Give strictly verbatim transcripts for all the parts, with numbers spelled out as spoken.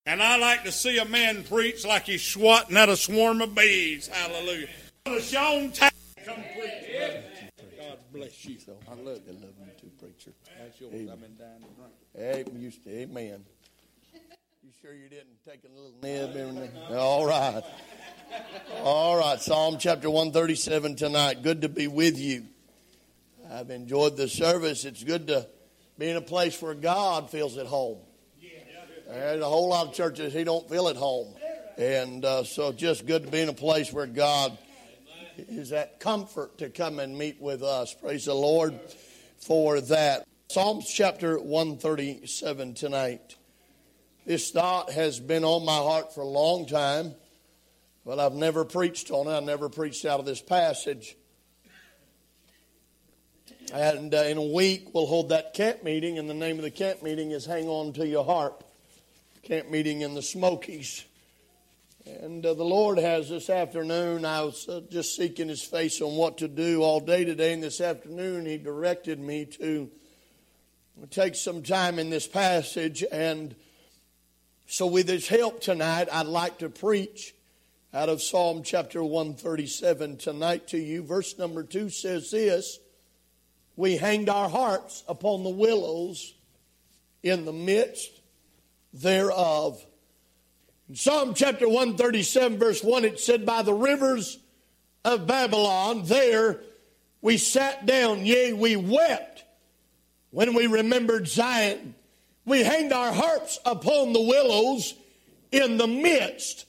And I like to see a man preach like he's swatting at a swarm of bees. Hallelujah. Sean Taylor, come preach. God bless you. So I love, I love you too, preacher. That's yours. Amen. I've been dying to drink. Amen. You, amen. You sure you didn't take a little nib? Everything? All right. All right. Psalm chapter one thirty-seven tonight. Good to be with you. I've enjoyed the service. It's good to be in a place where God feels at home. There's a whole lot of churches he don't feel at home. And uh, so just good to be in a place where God is that comfort to come and meet with us. Praise the Lord for that. Psalms chapter one thirty-seven tonight. This thought has been on my heart for a long time, but I've never preached on it. I never preached out of this passage. And uh, in a week, we'll hold that camp meeting, and the name of the camp meeting is Hang On to Your Heart. Camp meeting in the Smokies. And uh, the Lord has this afternoon, I was uh, just seeking His face on what to do all day today, and this afternoon He directed me to take some time in this passage. And so with His help tonight, I'd like to preach out of Psalm chapter one thirty-seven tonight to you. Verse number two says this: we hanged our hearts upon the willows in the midst thereof. In Psalm chapter one thirty-seven verse one, it said, by the rivers of Babylon, there we sat down, yea, we wept when we remembered Zion. We hanged our hearts upon the willows in the midst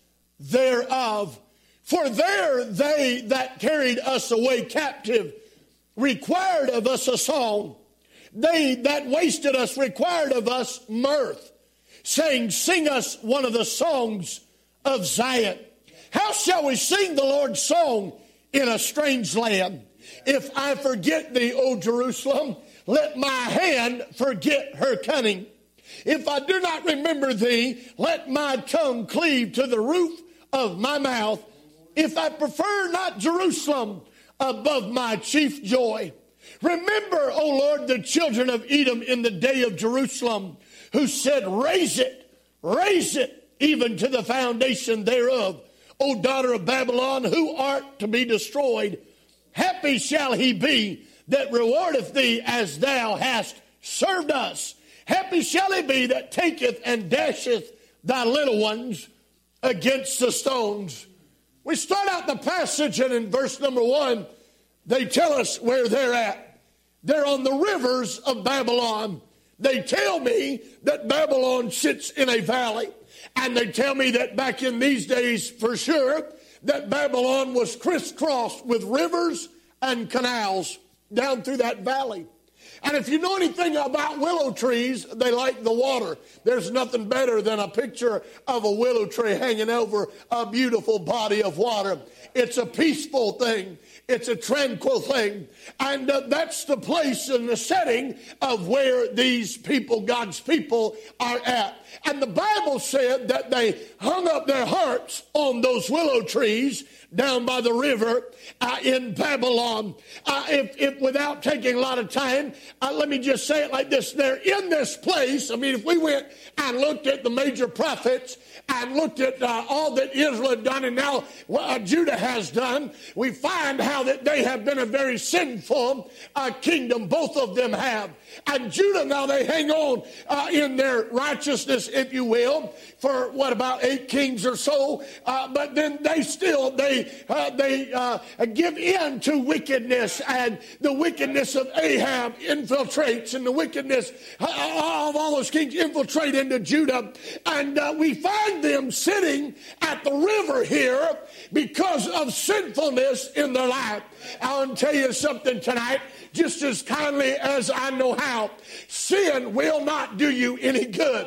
thereof. For there they that carried us away captive required of us a song. They that wasted us required of us mirth, saying, sing us one of the songs of Zion. How shall we sing the Lord's song in a strange land? If I forget thee, O Jerusalem, let my hand forget her cunning. If I do not remember thee, let my tongue cleave to the roof of my mouth. If I prefer not Jerusalem above my chief joy. Remember, O Lord, the children of Edom in the day of Jerusalem, who said, raise it, raise it, even to the foundation thereof. O daughter of Babylon, who art to be destroyed, happy shall he be that rewardeth thee as thou hast served us. Happy shall he be that taketh and dasheth thy little ones against the stones. We start out the passage, and in verse number one, they tell us where they're at. They're on the rivers of Babylon. They tell me that Babylon sits in a valley. And they tell me that back in these days, for sure, that Babylon was crisscrossed with rivers and canals down through that valley. And if you know anything about willow trees, they like the water. There's nothing better than a picture of a willow tree hanging over a beautiful body of water. It's a peaceful thing. It's a tranquil thing. And uh, that's the place and the setting of where these people, God's people, are at. And the Bible said that they hung up their hearts on those willow trees down by the river uh, in Babylon. Uh, if, if without taking a lot of time, uh, let me just say it like this. They're in this place. I mean, if we went and looked at the major prophets and looked at uh, all that Israel had done and now uh, Judah has done, we find how that they have been a very sinful uh, kingdom. Both of them have. And Judah, now they hang on uh, in their righteousness, if you will, for what, about eight kings or so. Uh, but then they still, they uh, they uh, give in to wickedness, and the wickedness of Ahab infiltrates, and the wickedness of all those kings infiltrate into Judah. And uh, we find them sitting at the river here because of sinfulness in their life. I want to tell you something tonight, just as kindly as I know how. Sin will not do you any good.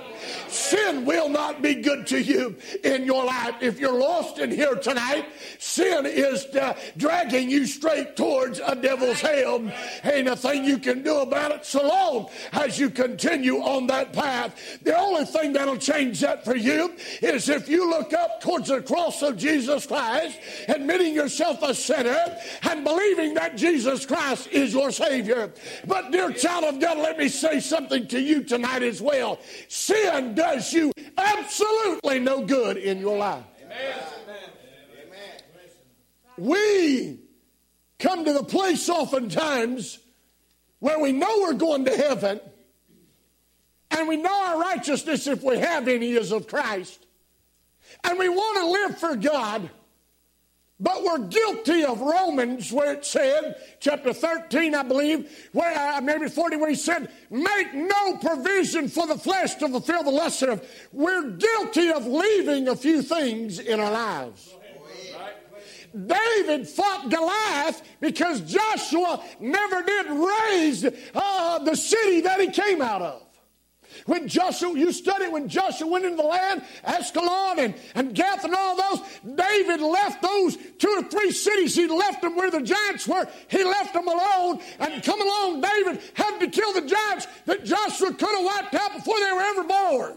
Sin will not be good to you in your life. If you're lost in here tonight, sin is uh, dragging you straight towards a devil's hell. Ain't a thing you can do about it so long as you continue on that path. The only thing that'll change that for you is if you look up towards the cross of Jesus Christ, admitting yourself a sinner and believing that Jesus Christ is your our Savior. But dear child of God, let me say something to you tonight as well. Sin does you absolutely no good in your life. Amen. We come to the place oftentimes where we know we're going to heaven, and we know our righteousness, if we have any, is of Christ. And we want to live for God, but we're guilty of Romans, where it said, chapter thirteen, I believe, where uh, maybe forty, where he said, make no provision for the flesh to fulfill the lust thereof. We're guilty of leaving a few things in our lives. David fought Goliath because Joshua never did raise uh, the city that he came out of. When Joshua, you study when Joshua went into the land, Ascalon and, and Gath and all those, David left those two or three cities. He left them where the giants were. He left them alone. And come along, David had to kill the giants that Joshua could have wiped out before they were ever born.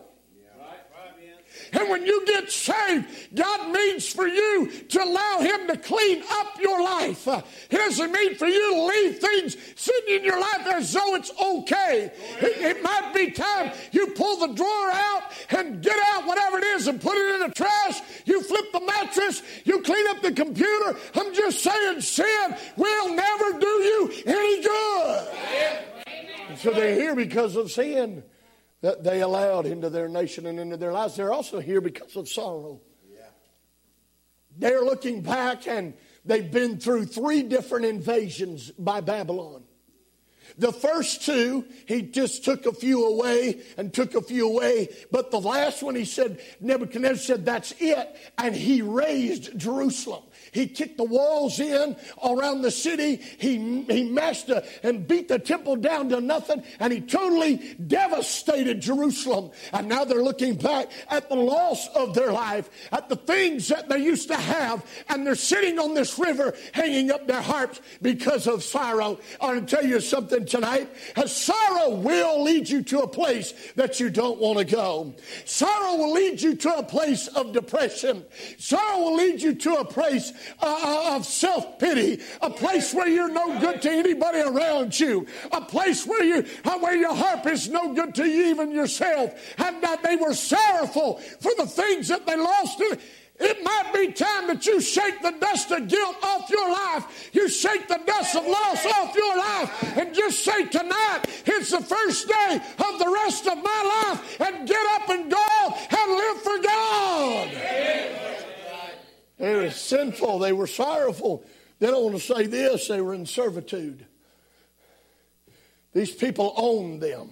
And when you get saved, God means for you to allow him to clean up your life. Uh, he doesn't mean for you to leave things sitting in your life as though it's okay. It, it might be time you pull the drawer out and get out whatever it is and put it in the trash. You flip the mattress. You clean up the computer. I'm just saying, sin will never do you any good. And so they're here because of sin that they allowed into their nation and into their lives. They're also here because of sorrow. Yeah. They're looking back, and they've been through three different invasions by Babylon. The first two, he just took a few away and took a few away. But the last one, he said, Nebuchadnezzar said, that's it. And he razed Jerusalem. He kicked the walls in around the city. He, he mashed a, and beat the temple down to nothing. And he totally devastated Jerusalem. And now they're looking back at the loss of their life, at the things that they used to have. And they're sitting on this river hanging up their harps because of sorrow. I want to tell you something tonight. Sorrow will lead you to a place that you don't want to go. Sorrow will lead you to a place of depression. Sorrow will lead you to a place Uh, of self-pity, a place where you're no good to anybody around you, a place where you uh, where your harp is no good to you, even yourself, and that they were sorrowful for the things that they lost. It might be time that you shake the dust of guilt off your life. You shake the dust of loss off your life and just say, tonight it's the first day of the rest of my life, and get up and go and live for God. They were sinful. They were sorrowful. Then I want to say this. They were in servitude. These people owned them.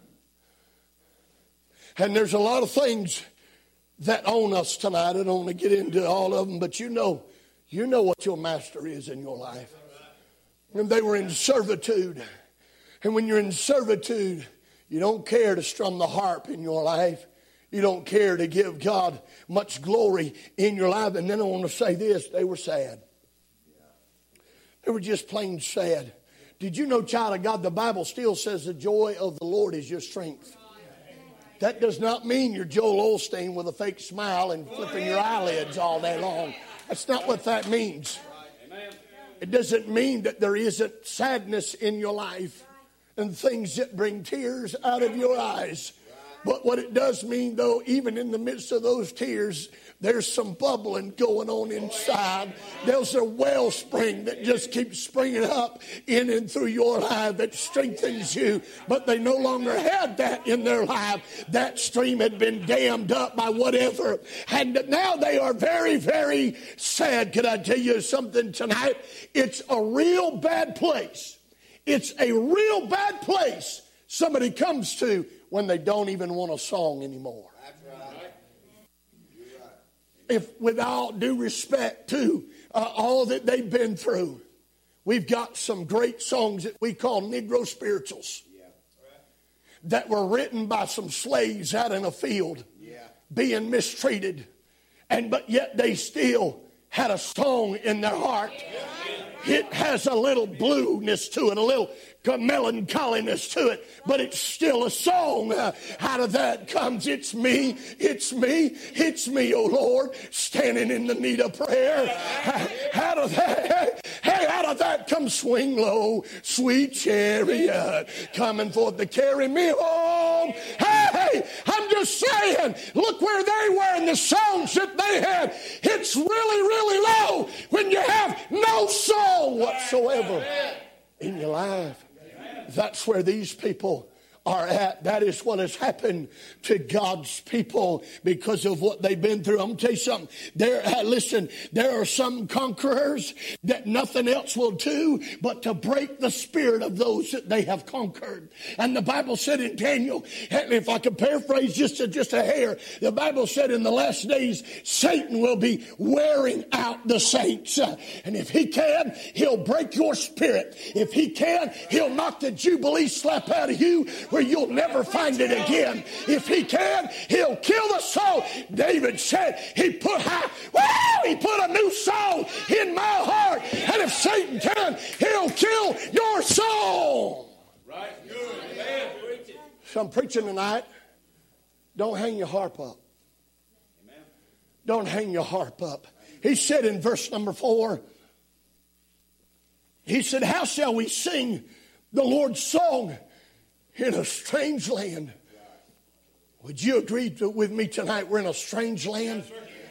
And there's a lot of things that own us tonight. I don't want to get into all of them, but you know, you know what your master is in your life. And they were in servitude. And when you're in servitude, you don't care to strum the harp in your life. You don't care to give God much glory in your life. And then I want to say this. They were sad. They were just plain sad. Did you know, child of God, the Bible still says the joy of the Lord is your strength. That does not mean you're Joel Osteen with a fake smile and flipping your eyelids all day long. That's not what that means. It doesn't mean that there isn't sadness in your life and things that bring tears out of your eyes. But what it does mean, though, even in the midst of those tears, there's some bubbling going on inside. There's a wellspring that just keeps springing up in and through your life that strengthens you. But they no longer had that in their life. That stream had been dammed up by whatever. And now they are very, very sad. Could I tell you something tonight? It's a real bad place. It's a real bad place somebody comes to when they don't even want a song anymore. That's right. If, with all due respect to uh, all that they've been through, we've got some great songs that we call Negro spirituals, yeah. that were written by some slaves out in a field, yeah. being mistreated, and but yet they still had a song in their heart. Yeah. It has a little blueness to it, a little melancholiness to it, but it's still a song. Uh, out of that comes, it's me, it's me, it's me, oh Lord, standing in the need of prayer. Uh, out of that, hey, out of that comes swing low, sweet chariot, coming forth to carry me home. Hey, I'm just saying, look where they were in the songs that they had. It's really, really low when you have no soul whatsoever in your life. That's where these people are at. That is what has happened to God's people because of what they've been through. I'm going to tell you something. There, uh, listen, there are some conquerors that nothing else will do but to break the spirit of those that they have conquered. And the Bible said in Daniel, if I could paraphrase just a, just a hair, the Bible said in the last days, Satan will be wearing out the saints. Uh, and if he can, he'll break your spirit. If he can, he'll knock the Jubilee slap out of you where you'll never find it again. If he can, he'll kill the soul. David said he put high, woo, he put a new soul in my heart. And if Satan can, he'll kill your soul. Right. Good. So I'm preaching tonight. Don't hang your harp up. Amen. Don't hang your harp up. He said in verse number four, he said, how shall we sing the Lord's song in a strange land? Would you agree to, with me tonight we're in a strange land?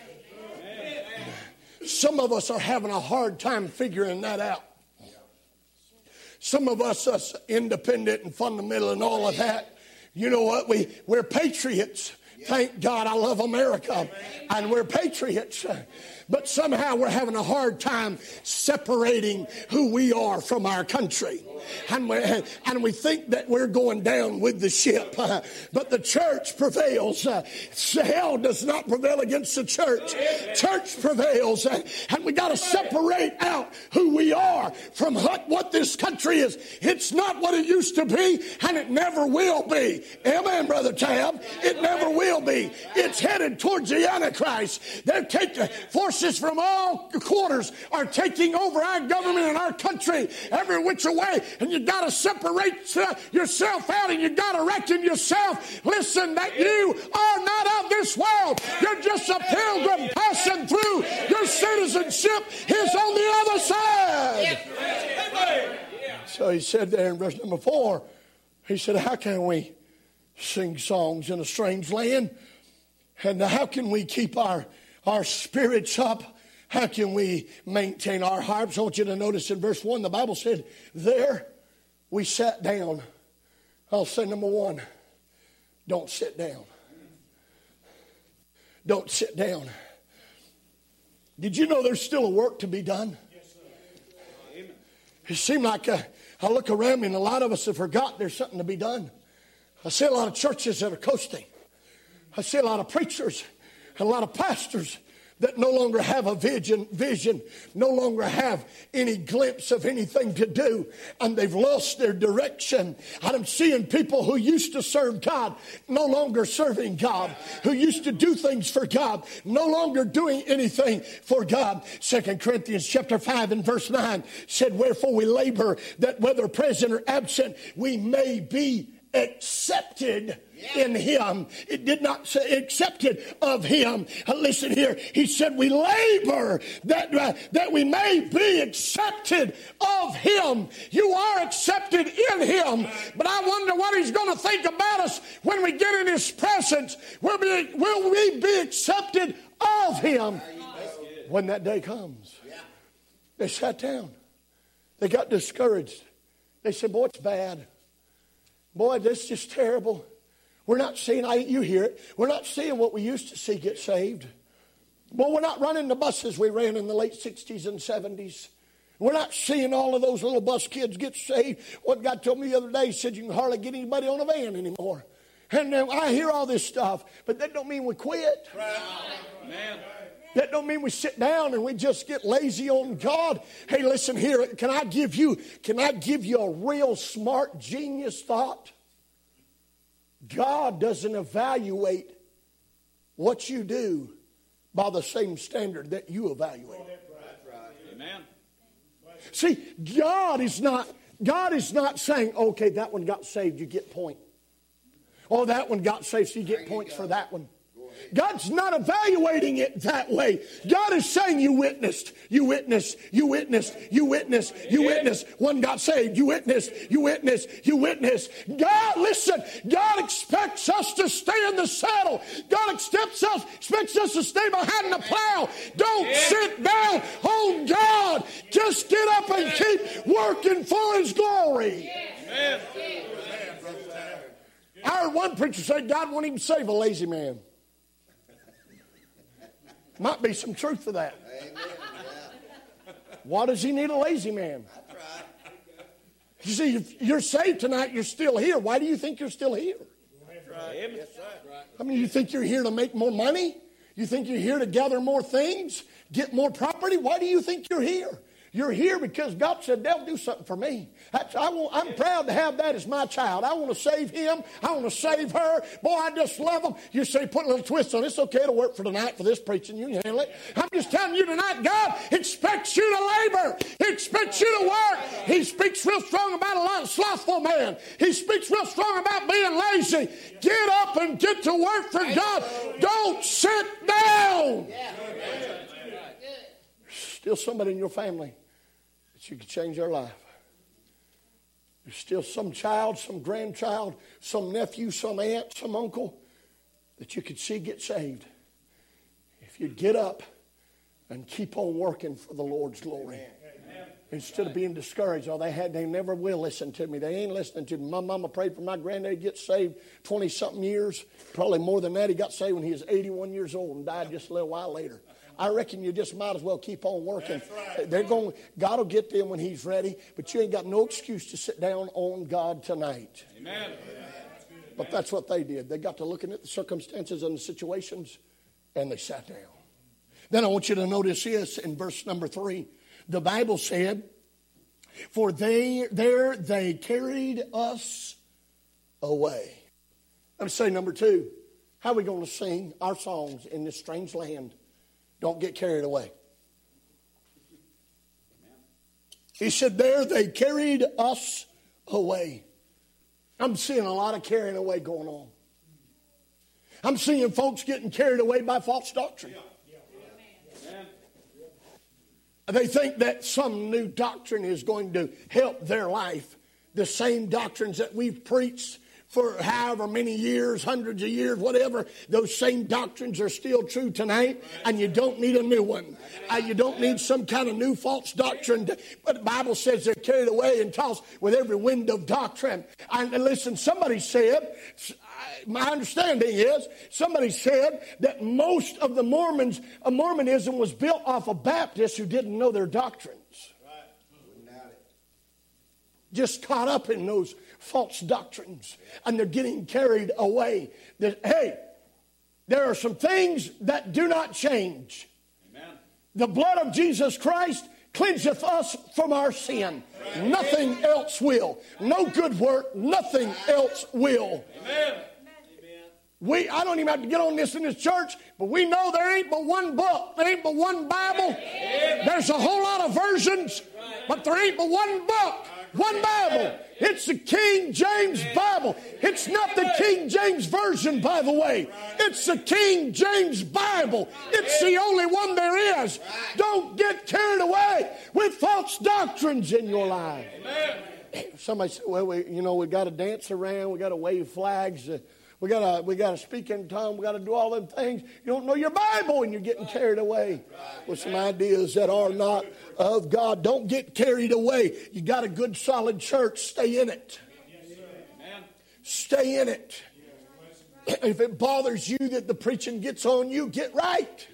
Some of us are having a hard time figuring that out. Some of us, us independent and fundamental and all of that, you know what? We, we're patriots. Thank God I love America. And we're patriots. But somehow we're having a hard time separating who we are from our country. And we, and we think that we're going down with the ship. Uh, but the church prevails. Uh, hell does not prevail against the church. Church prevails. Uh, and we got to separate out who we are from what, what this country is. It's not what it used to be, and it never will be. Amen, Brother Tab. It never will be. It's headed towards the Antichrist. They're taking forces from all quarters are taking over our government and our country every which way. And you got to separate uh, yourself out, and you got to reckon yourself. Listen, that you are not of this world. You're just a pilgrim passing through. Your citizenship is on the other side. So he said there in verse number four, he said, how can we sing songs in a strange land? And how can we keep our, our spirits up? How can we maintain our harps? I want you to notice in verse one, the Bible said, there we sat down. I'll say number one, don't sit down. Don't sit down. Did you know there's still a work to be done? Yes, sir. It seemed like uh, I look around me and a lot of us have forgot there's something to be done. I see a lot of churches that are coasting. I see a lot of preachers and a lot of pastors that no longer have a vision, vision, no longer have any glimpse of anything to do, and they've lost their direction. I'm seeing people who used to serve God no longer serving God, who used to do things for God, no longer doing anything for God. Second Corinthians chapter five and verse nine said, wherefore we labor that whether present or absent, we may be accepted in him. It did not say accepted of him. Uh, listen here. He said we labor that, uh, that we may be accepted of him. You are accepted in him. But I wonder what he's going to think about us when we get in his presence. Will, be, will we be accepted of him when that day comes? They sat down. They got discouraged. They said, boy, it's bad. Boy, this is just terrible. We're not seeing, I, you hear it, we're not seeing what we used to see get saved. Boy, we're not running the buses we ran in the late sixties and seventies. We're not seeing all of those little bus kids get saved. What God told me the other day, he said you can hardly get anybody on a van anymore. And uh, I hear all this stuff, but that don't mean we quit. Right. Amen. That don't mean we sit down and we just get lazy on God. Hey, listen here. Can I give you, can I give you a real smart genius thought? God doesn't evaluate what you do by the same standard that you evaluate. That's right. Amen. See, God is not, God is not saying, okay, that one got saved, you get point. Oh, that one got saved, so you get points for that one. God's not evaluating it that way. God is saying you witnessed, you witnessed, you witnessed, you witnessed, you witnessed. One got saved, you witnessed, you witnessed, you witnessed. God, listen, God expects us to stay in the saddle. God expects us, expects us to stay behind the plow. Don't sit down on God. Just get up and keep working for His glory. Amen. I heard one preacher say God won't even save a lazy man. Might be some truth to that. Amen. Yeah. Why does He need a lazy man? That's right. You see, if you're saved tonight, you're still here. Why do you think you're still here? That's right. Yes, sir. I mean, you think you're here to make more money? You think you're here to gather more things? Get more property? Why do you think you're here? You're here because God said, they'll do something for me. That's, I want, I'm proud to have that as my child. I want to save him. I want to save her. Boy, I just love them. You say, put a little twist on it. It's okay. It'll work for tonight for this preaching. You can handle it. I'm just telling you tonight, God expects you to labor. He expects you to work. He speaks real strong about a lot of slothful man. He speaks real strong about being lazy. Get up and get to work for God. Don't sit down. Still somebody in your family that you could change their life. There's still some child, some grandchild, some nephew, some aunt, some uncle that you could see get saved. If you'd get up and keep on working for the Lord's glory. Amen. Instead of being discouraged, oh, they had, they never will listen to me. They ain't listening to me. My mama prayed for my granddad to get saved twenty-something years. Probably more than that. He got saved when he was eighty-one years old and died just a little while later. I reckon you just might as well keep on working. Right. They're going. God will get them when He's ready, but you ain't got no excuse to sit down on God tonight. Amen. But that's what they did. They got to looking at the circumstances and the situations, and they sat down. Then I want you to notice this in verse number three. The Bible said, "For they there they carried us away." Let me say number two. How are we going to sing our songs in this strange land? Don't get carried away. He said, there they carried us away. I'm seeing a lot of carrying away going on. I'm seeing folks getting carried away by false doctrine. They think that some new doctrine is going to help their life. The same doctrines that we've preached for however many years, hundreds of years, whatever, those same doctrines are still true tonight, and you don't need a new one. Uh, you don't need some kind of new false doctrine. To, but the Bible says they're carried away and tossed with every wind of doctrine. And, and listen, somebody said, my understanding is, somebody said that most of the Mormons, uh, Mormonism was built off of Baptists who didn't know their doctrines. Just caught up in those false doctrines, and they're getting carried away. That, hey, there are some things that do not change. Amen. The blood of Jesus Christ cleanseth us from our sin. Amen. Nothing else will. No good work, nothing else will. Amen. We, I don't even have to get on this in this church, but we know there ain't but one book. There ain't but one Bible. There's a whole lot of versions, but there ain't but one book. One Bible. It's the King James Bible. It's not the King James Version, by the way. It's the King James Bible. It's the only one there is. Don't get carried away with false doctrines in your life. Somebody said, well, we, you know, we got to dance around. We got to wave flags. Uh, we got to we got to speak in tongues. We got to do all them things. You don't know your Bible and you're getting carried away with some ideas that are not of God. Don't get carried away. You got a good solid church. Stay in it. Stay in it. If it bothers you that the preaching gets on you, get right.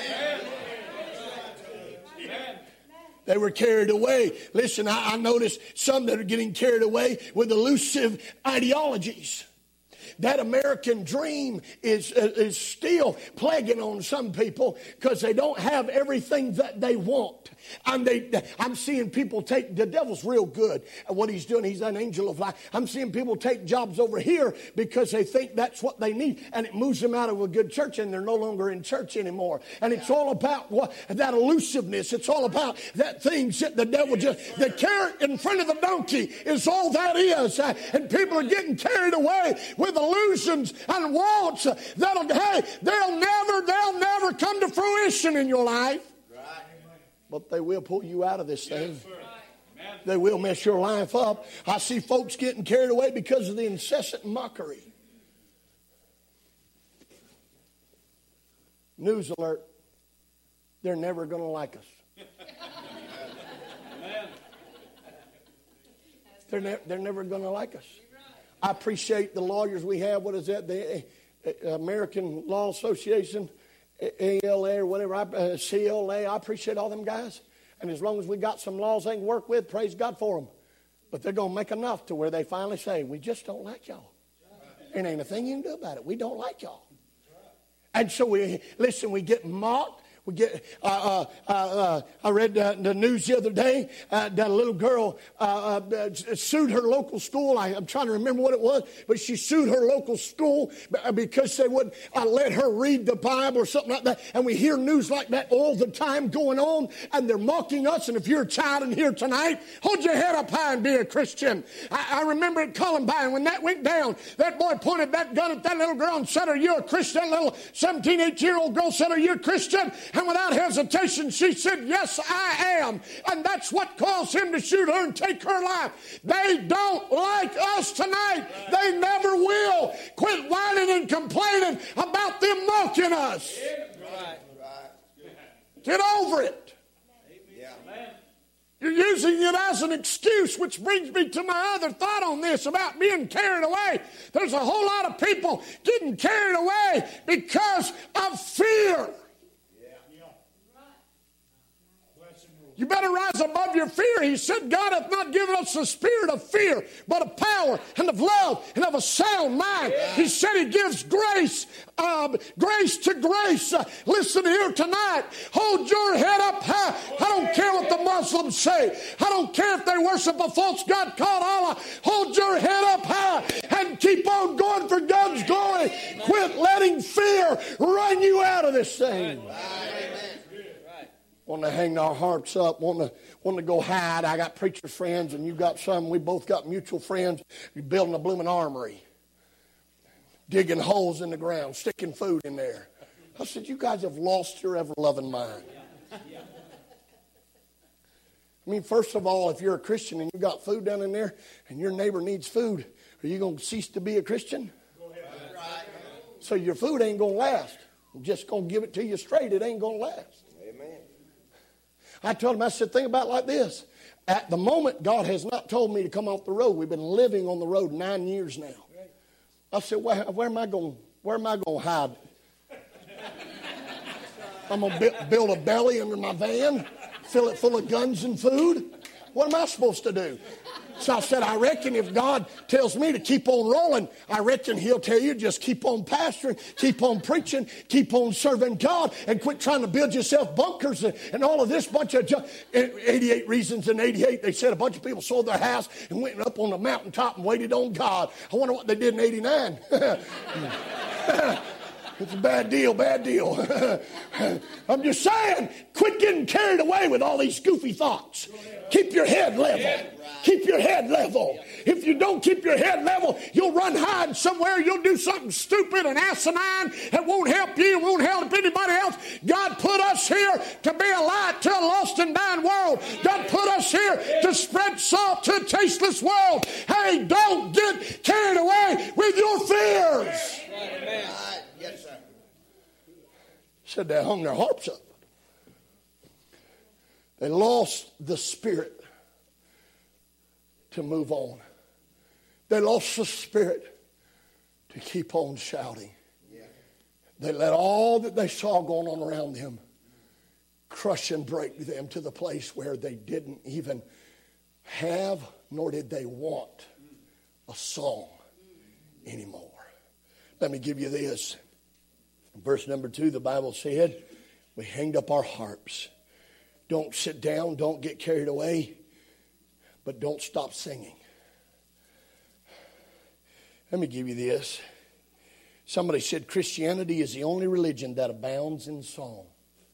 They were carried away. Listen, I, I noticed some that are getting carried away with elusive ideologies. That American dream is, is still plaguing on some people because they don't have everything that they want. And they, I'm seeing people take, the devil's real good at what he's doing. He's an angel of light. I'm seeing people take jobs over here because they think that's what they need. And it moves them out of a good church and they're no longer in church anymore. And it's all about what, that elusiveness. It's all about that thing that the devil just, the carrot in front of the donkey is all that is. And people are getting carried away with illusions and wants that'll, hey, they'll never, they'll never come to fruition in your life. Right. But they will pull you out of this thing. Yes, they will mess your life up. I see folks getting carried away because of the incessant mockery. News alert. They're never going to like us. They're, ne- they're never going to like us. I appreciate the lawyers we have. What is that? The uh, American Law Association, A L A or whatever, uh, C L A. I appreciate all them guys. And as long as we got some laws they can work with, praise God for them. But they're going to make enough to where they finally say, we just don't like y'all. There ain't a thing you can do about it. We don't like y'all. And so we, listen, we get mocked. We get. Uh, uh, uh, I read uh, the news the other day uh, that a little girl uh, uh, sued her local school. I, I'm trying to remember what it was, but she sued her local school because they wouldn't uh, let her read the Bible or something like that. And we hear news like that all the time going on, and they're mocking us. And if you're a child in here tonight, hold your head up high and be a Christian. I, I remember at Columbine when that went down, that boy pointed that gun at that little girl and said, "Are you a Christian?" That little seventeen, eighteen-year-old girl said, "Are you a Christian?" And without hesitation, she said, "Yes, I am." And that's what caused him to shoot her and take her life. They don't like us tonight. Right. They never will. Quit whining and complaining about them mocking us. Right. Get over it. Yeah. You're using it as an excuse, which brings me to my other thought on this about being carried away. There's a whole lot of people getting carried away because of fear. You better rise above your fear. He said, God hath not given us the spirit of fear, but of power and of love and of a sound mind. Yeah. He said he gives grace, uh, grace to grace. Uh, listen here tonight. Hold your head up high. I don't care what the Muslims say. I don't care if they worship a false god called Allah. Hold your head up high and keep on going for God's glory. Quit letting fear run you out of this thing. Want to hang our hearts up, want to, want to go hide. I got preacher friends, and you got some. We both got mutual friends. You're building a blooming armory, digging holes in the ground, sticking food in there. I said, you guys have lost your ever-loving mind. I mean, first of all, if you're a Christian and you got food down in there and your neighbor needs food, are you going to cease to be a Christian? Go ahead. So your food ain't going to last. I'm just going to give it to you straight. It ain't going to last. I told him, I said, think about it like this. At the moment, God has not told me to come off the road. We've been living on the road nine years now. I said, where, where am I going? Where am I going to hide? I'm going to build a belly under my van, fill it full of guns and food. What am I supposed to do? So I said, I reckon if God tells me to keep on rolling, I reckon he'll tell you just keep on pastoring, keep on preaching, keep on serving God, and quit trying to build yourself bunkers and, and all of this bunch of junk. eighty-eight Reasons in eighty-eight, they said a bunch of people sold their house and went up on the mountaintop and waited on God. I wonder what they did in eighty-nine. It's a bad deal, bad deal. I'm just saying, quit getting carried away with all these goofy thoughts. Keep your head level. Keep your head level. If you don't keep your head level, you'll run hide somewhere. You'll do something stupid and asinine that won't help you, won't help anybody else. God put us here to be a light to a lost and dying world. God put us here to spread salt to a tasteless world. Hey, don't get carried away with your fears. Amen. Yes, sir. Said they hung their harps up. They lost the spirit to move on. They lost the spirit to keep on shouting. Yeah. They let all that they saw going on around them crush and break them to the place where they didn't even have, nor did they want a song anymore. Let me give you this. Verse number two, the Bible said, we hanged up our harps. Don't sit down, don't get carried away, but don't stop singing. Let me give you this. Somebody said Christianity is the only religion that abounds in song.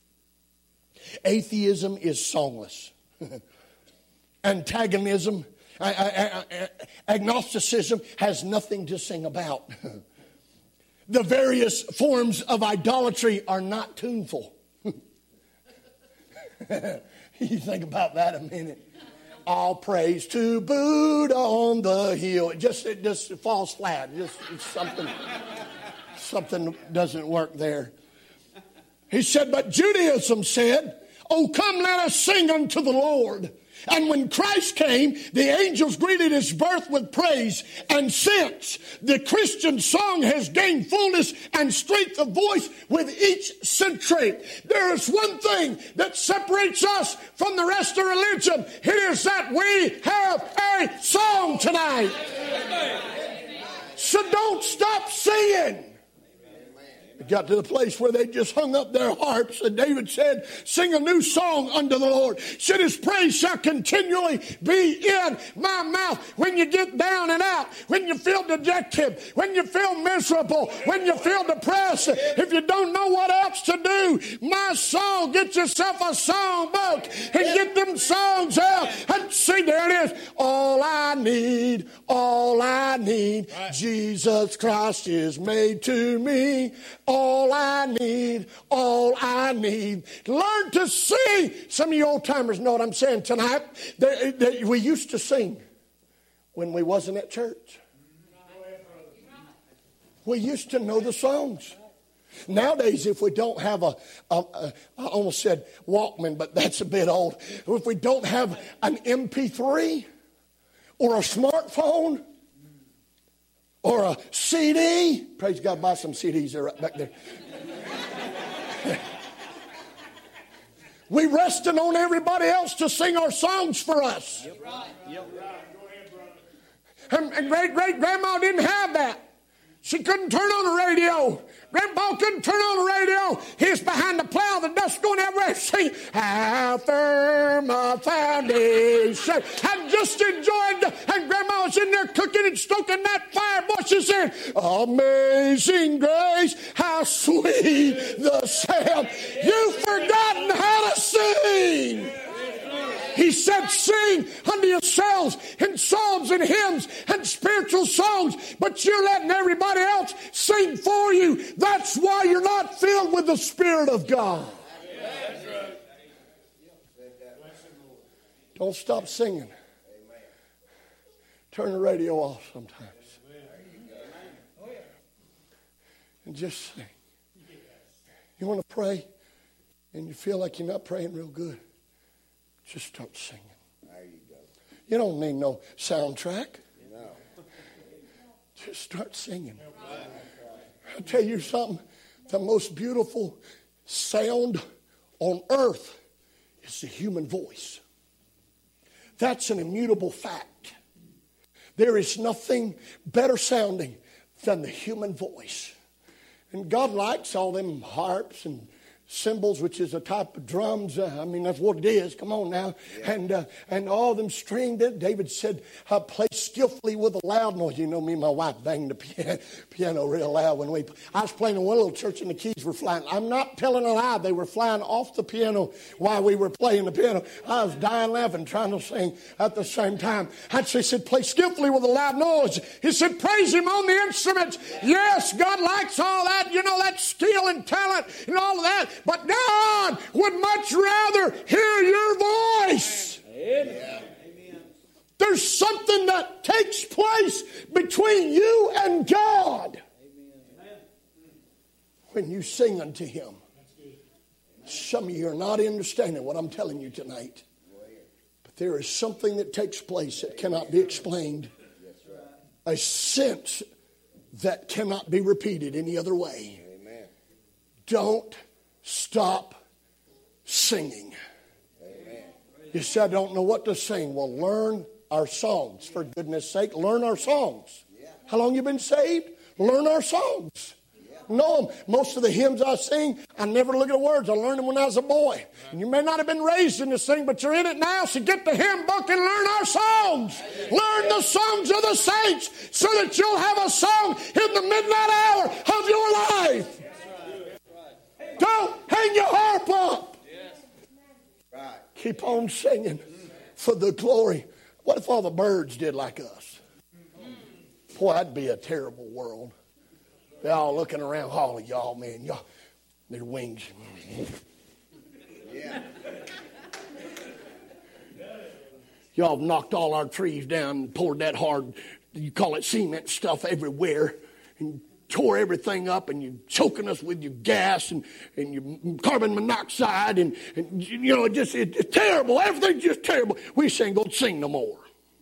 Atheism is songless. Antagonism Agnosticism has nothing to sing about. The various forms of idolatry are not tuneful. You think about that a minute. All praise to Buddha on the hill. It just it just falls flat. Just it's something something doesn't work there. He said, but Judaism said, oh, come, let us sing unto the Lord. And when Christ came, the angels greeted his birth with praise. And since the Christian song has gained fullness and strength of voice with each century, there is one thing that separates us from the rest of religion. It is that we have a song tonight. So don't stop singing. It got to the place where they just hung up their harps, and David said, sing a new song unto the Lord. Said his praise shall continually be in my mouth. When you get down and out, when you feel dejected, when you feel miserable, when you feel depressed, if you don't know what else to do, my song, get yourself a song book and get them songs out and see, there it is. All I need, all I need, right. Jesus Christ is made to me. All I need, all I need. Learn to sing. Some of you old timers know what I'm saying tonight. They, they, we used to sing when we wasn't at church. We used to know the songs. Nowadays, if we don't have a, a, a, I almost said Walkman, but that's a bit old. If we don't have an M P three or a smartphone, or a C D. Praise God, buy some C Ds. They're right back there. We resting on everybody else to sing our songs for us. Yep. Yep. And, and great great grandma didn't have that. She couldn't turn on the radio. Grandpa couldn't turn on the radio. He's behind the plow, the dust going everywhere. Sing, how firm a foundation. And just enjoyed, and Grandma was in there cooking and stoking that fire. Boy, she said, amazing grace, how sweet the sound. You've forgotten how to sing. He said, sing unto yourselves in psalms and hymns and spiritual songs, but you're letting everybody else sing for you. That's why you're not filled with the Spirit of God. Don't stop singing. Turn the radio off sometimes. And just sing. You want to pray and you feel like you're not praying real good, just start singing. There you go. You don't need no soundtrack. No. Just start singing. I'll tell you something. The most beautiful sound on earth is the human voice. That's an immutable fact. There is nothing better sounding than the human voice. And God likes all them harps and cymbals, which is a type of drums. Uh, I mean, that's what it is. Come on now. Yeah. And uh, and all them stringed. David said, uh, play skillfully with a loud noise. You know, me and my wife banged the piano, piano real loud when we... I was playing in one little church and the keys were flying. I'm not telling a lie. They were flying off the piano while we were playing the piano. I was dying laughing, trying to sing at the same time. I actually said, play skillfully with a loud noise. He said, praise him on the instruments. Yes, God likes all that. You know, that skill and talent and all of that. But God would much rather hear your voice. Amen. There's something that takes place between you and God when you sing unto Him. Some of you are not understanding what I'm telling you tonight. But there is something that takes place that cannot be explained. A sense that cannot be repeated any other way. Don't stop singing. Amen. You say, I don't know what to sing. Well, learn our songs. For goodness sake, learn our songs. Yeah. How long you been saved? Learn our songs. Yeah. Know them. Most of the hymns I sing, I never look at the words. I learned them when I was a boy. Right. And you may not have been raised in this thing, but you're in it now. So get the hymn book and learn our songs. Amen. Learn the songs of the saints so that you'll have a song in the midnight hour of your life. Don't hang your harp up. Yes. Right. Keep on singing for the glory. I What if all the birds did like us? Boy, that'd be a terrible world. They're all looking around, all of y'all, man, y'all, their wings. Yeah. Y'all have knocked all our trees down and poured that hard, you call it cement stuff everywhere, and tore everything up, and you're choking us with your gas and, and your carbon monoxide, and, and you know, it just, it, it's terrible. Everything's just terrible. We saying, go sing no more.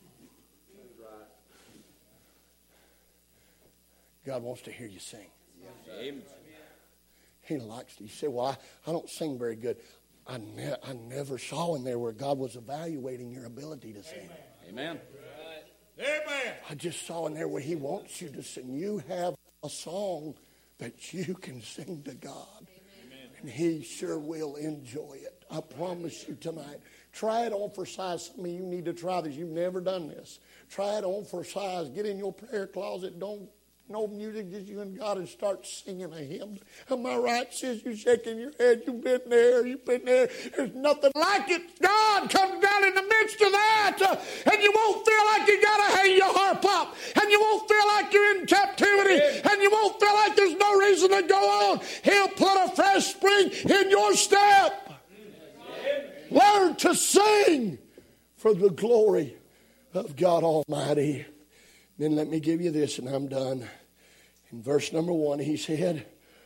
God wants to hear you sing. Amen. He likes to. You say, well, I, I don't sing very good. I, ne- I never saw in there where God was evaluating your ability to sing. Amen. Amen. I just saw in there where he wants you to sing. You have a song that you can sing to God. Amen. And he sure will enjoy it. I promise you tonight. Try it on for size. Some of you need to try this. You've never done this. Try it on for size. Get in your prayer closet. Don't no music, just you and God, and start singing a hymn. Am I right, sis? You shaking your head. You've been there. You've been there. There's nothing like it. God comes down in the midst of that, uh, and you won't feel like you got to hang your harp up, and you won't feel like you're in captivity, and you won't feel like there's no reason to go on. He'll put a fresh spring in your step. Learn to sing for the glory of God Almighty. Then let me give you this, and I'm done. In verse number one, he said,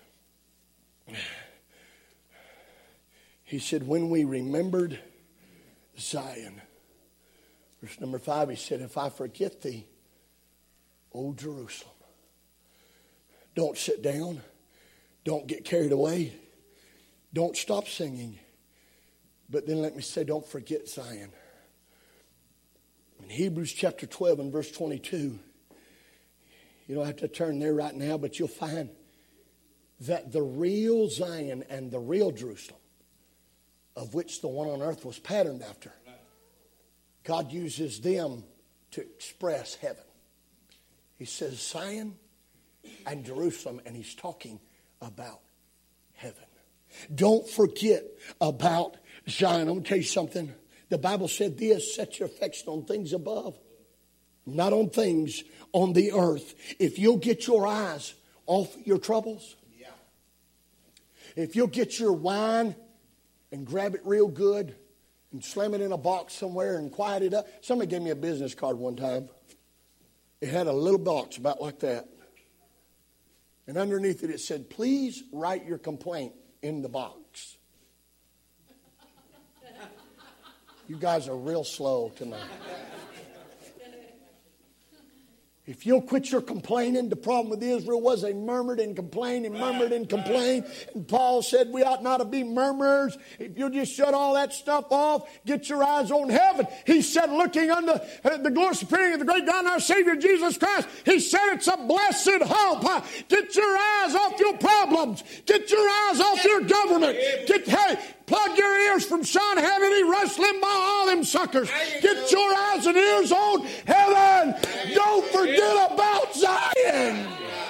he said, when we remembered Zion. Verse number five, he said, if I forget thee, O Jerusalem. Don't sit down. Don't get carried away. Don't stop singing. But then let me say, don't forget Zion. In Hebrews chapter twelve and verse twenty-two, you don't have to turn there right now, but you'll find that the real Zion and the real Jerusalem, of which the one on earth was patterned after, God uses them to express heaven. He says Zion and Jerusalem, and he's talking about heaven. Don't forget about Zion. I'm going to tell you something. The Bible said this, set your affection on things above, not on things on the earth. If you'll get your eyes off your troubles, yeah. If you'll get your wine and grab it real good and slam it in a box somewhere and quiet it up. Somebody gave me a business card one time. It had a little box about like that. And underneath it, it said, please write your complaint in the box. You guys are real slow tonight. If you'll quit your complaining, the problem with Israel was they murmured and complained and murmured and complained. And Paul said we ought not to be murmurers. If you'll just shut all that stuff off, get your eyes on heaven. He said, looking unto the glorious appearing of the great God and our Savior Jesus Christ, he said it's a blessed hope. Get your eyes off your problems. Get your eyes off your government. Get, hey, plug your ears from Sean Hannity, Rush Limbaugh, all them suckers. Get your eyes and ears on heaven. Don't forget about Zion.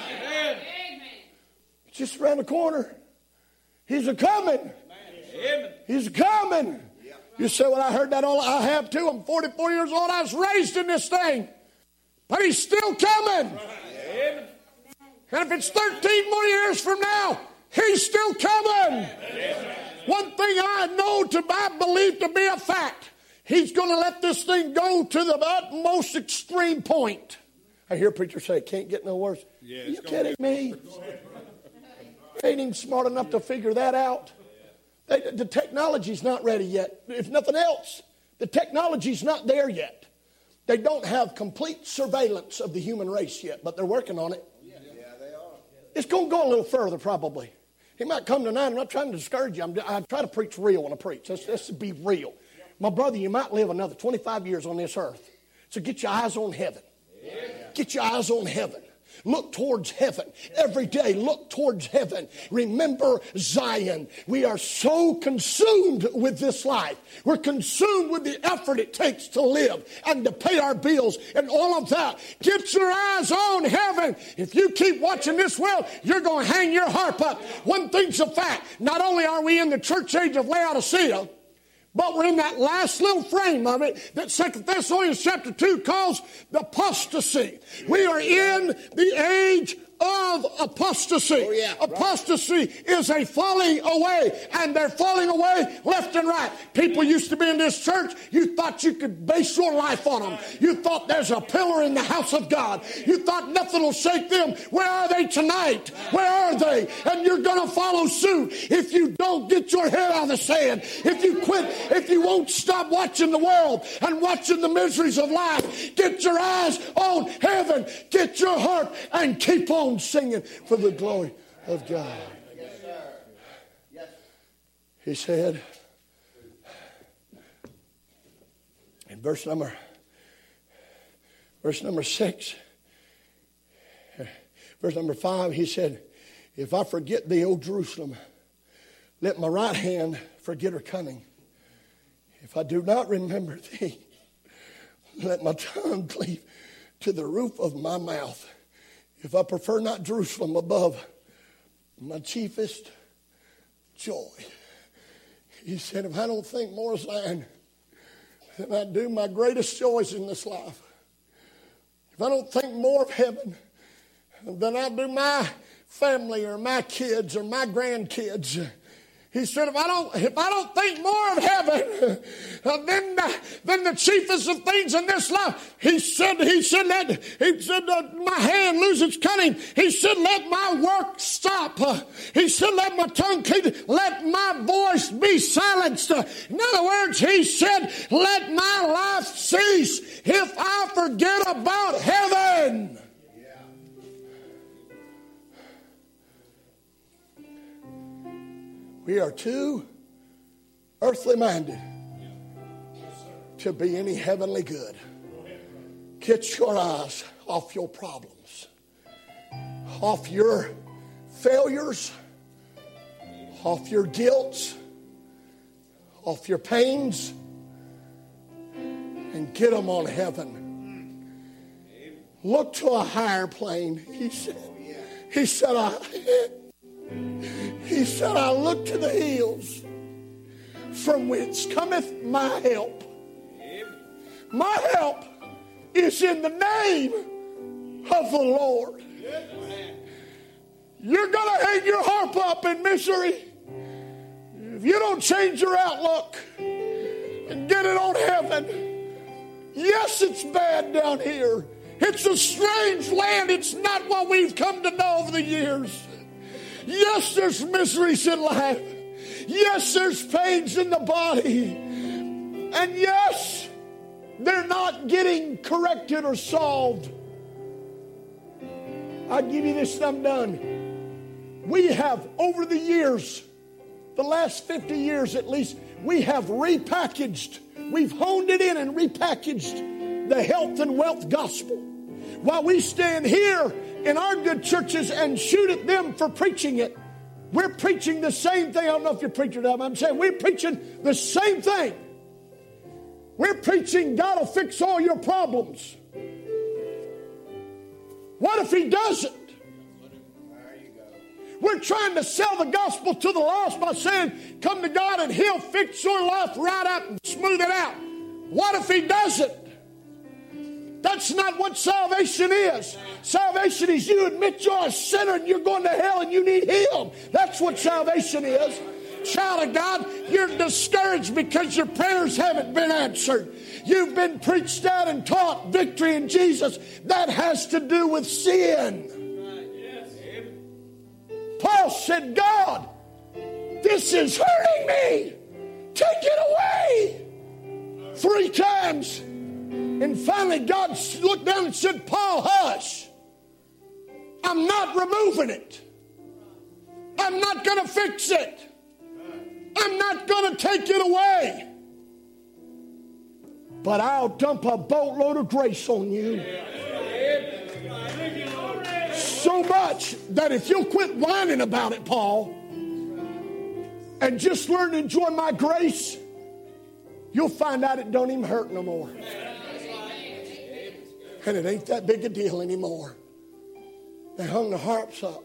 Just around the corner. He's a coming. He's a coming. You say, well, I heard that all. I have too. I'm forty-four years old. I was raised in this thing. But he's still coming. And if it's thirteen more years from now, he's still coming. One thing I know to my belief to be a fact, he's going to let this thing go to the utmost extreme point. I hear preachers say it can't get no worse. Yeah, Are you kidding me? They ain't even smart enough to figure that out. They, the technology's not ready yet. If nothing else, the technology's not there yet. They don't have complete surveillance of the human race yet, but they're working on it. Yeah, they are. It's going to go a little further probably. He might come tonight. I'm not trying to discourage you. I'm, I try to preach real when I preach. Let's, let's be real. My brother, you might live another twenty-five years on this earth. So get your eyes on heaven. Yeah. Get your eyes on heaven. Look towards heaven. Every day, look towards heaven. Remember Zion. We are so consumed with this life. We're consumed with the effort it takes to live and to pay our bills and all of that. Get your eyes on heaven. If you keep watching this world, you're going to hang your harp up. One thing's a fact. Not only are we in the church age of Laodicea, But we're in that last little frame of it that Second Thessalonians chapter two calls the apostasy. We are in the age of apostasy. Oh, yeah, apostasy right. is a falling away, and they're falling away left and right. People used to be in this church. You thought you could base your life on them. You thought there's a pillar in the house of God. You thought nothing will shake them. Where are they tonight? Where are they? And you're going to follow suit if you don't get your head out of the sand. If you quit, if you won't stop watching the world and watching the miseries of life. Get your eyes on heaven. Get your heart and keep on singing for the glory of God. Yes, sir. Yes. He said in verse number verse number six, verse number five, he said, if I forget thee, O Jerusalem, let my right hand forget her cunning. If I do not remember thee, let my tongue cleave to the roof of my mouth. If I prefer not Jerusalem above my chiefest joy. He said, if I don't think more of Zion than I do my greatest joys in this life, if I don't think more of heaven than I do my family or my kids or my grandkids, he said, if I don't, if I don't think more of heaven uh, than, uh, than the chiefest of things in this life, he said, he said, let, he said, uh, my hand lose its cunning. He said, let my work stop. Uh, he said, let my tongue keep, let my voice be silenced. Uh, in other words, he said, let my life cease if I forget about heaven. We are too earthly minded to be any heavenly good. Get your eyes off your problems, off your failures, off your guilt, off your pains, and get them on heaven. Look to a higher plane. He said, he said, I... He said, I look to the hills from whence cometh my help. My help is in the name of the Lord. You're going to hang your harp up in misery if you don't change your outlook and get it on heaven. Yes, it's bad down here. It's a strange land. It's not what we've come to know over the years. Yes, there's miseries in life. Yes, there's pains in the body. And yes, they're not getting corrected or solved. I'll give you this and I'm done. We have, over the years, the last fifty years at least, we have repackaged, we've honed it in and repackaged the health and wealth gospel. While we stand here in our good churches and shoot at them for preaching it, we're preaching the same thing. I don't know if you're preaching that. I'm saying we're preaching the same thing. We're preaching God will fix all your problems. What if he doesn't? We're trying to sell the gospel to the lost by saying, come to God and he'll fix your life right up and smooth it out. What if he doesn't? That's not what salvation is. Salvation is you admit you're a sinner and you're going to hell and you need him. That's what salvation is. Child of God, you're discouraged because your prayers haven't been answered. You've been preached out and taught victory in Jesus. That has to do with sin. Paul said, God, this is hurting me. Take it away. Three times. And finally God looked down and said, Paul, hush. I'm not removing it. I'm not going to fix it. I'm not going to take it away. But I'll dump a boatload of grace on you. So much that if you'll quit whining about it, Paul, and just learn to enjoy my grace, you'll find out it don't even hurt no more. And it ain't that big a deal anymore. They hung the harps up.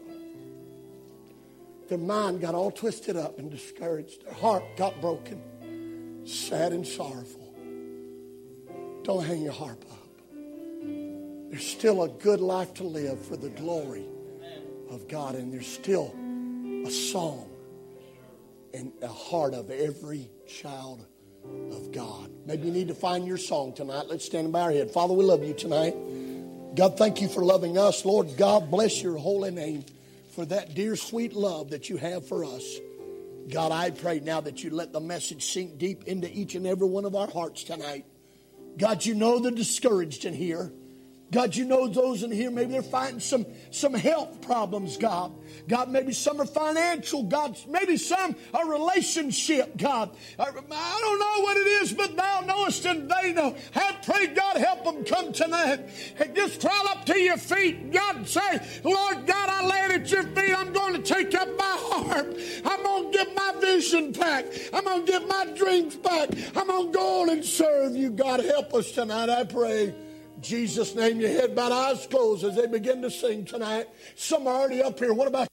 Their mind got all twisted up and discouraged. Their heart got broken. sad and sorrowful, don't hang your harp up. There's still a good life to live for the glory of God, and there's still a song in the heart of every child of God. Maybe you need to find your song tonight. Let's stand and bow our head. Father, we love you tonight. God, thank you for loving us. Lord, God bless your holy name for that dear, sweet love that you have for us. God, I pray now that you let the message sink deep into each and every one of our hearts tonight. God, you know the discouraged in here. God, you know those in here, maybe they're fighting some, some health problems, God. God, maybe some are financial. God, maybe some are relationship, God. I don't know what it is, but thou knowest and they know. I pray, God, help them come tonight. And just crawl up to your feet. God, say, Lord God, I lay it at your feet. I'm going to take up my harp. I'm going to get my vision back. I'm going to get my dreams back. I'm going to go on and serve you. God, help us tonight, I pray. In Jesus' name, your head bowed, eyes closed as they begin to sing tonight. Some are already up here. What about